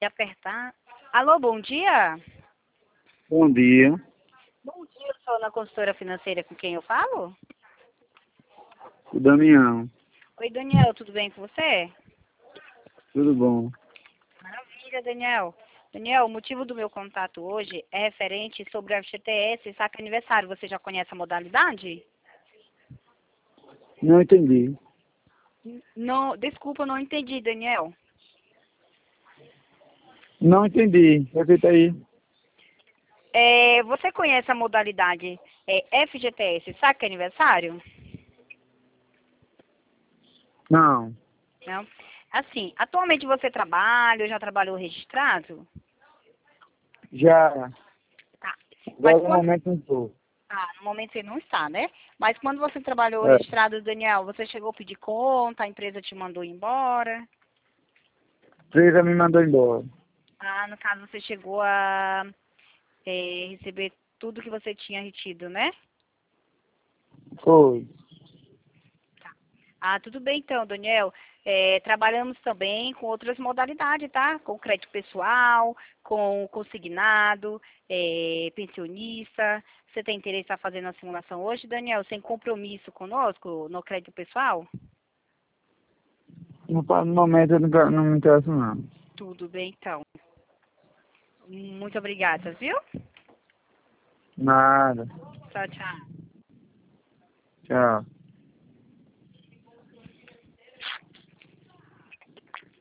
Apertar. Alô, bom dia? Bom dia, Bom dia, eu sou na consultora financeira com quem eu falo? o Damião. Oi, Daniel, tudo bem com você? Tudo bom? Maravilha, Daniel. Daniel, o motivo do meu contato hoje é referente sobre a FGTS Saque Aniversário. Você já conhece a modalidade? Não entendi. Não, desculpa, não entendi, Daniel. Não entendi. Repita aí. Você conhece a modalidade FGTS Saque Aniversário? Não. Não? Assim, atualmente você trabalha ou já trabalhou registrado? Já. Tá. Mas Agora no quando... momento não estou. Ah, no momento você não está, né? Mas quando você trabalhou É. registrado, Daniel, você chegou a pedir conta, a empresa te mandou embora? A empresa me mandou embora. Ah, no caso você chegou a receber tudo que você tinha retido, né? Foi. Ah, tudo bem então, Daniel. Trabalhamos também com outras modalidades, tá? Com crédito pessoal, com consignado, pensionista. Você tem interesse em fazer na simulação hoje, Daniel, sem compromisso conosco no crédito pessoal? No momento eu não me interesso não. Tudo bem então. Muito obrigada, viu? Nada. Tchau, tchau. Tchau.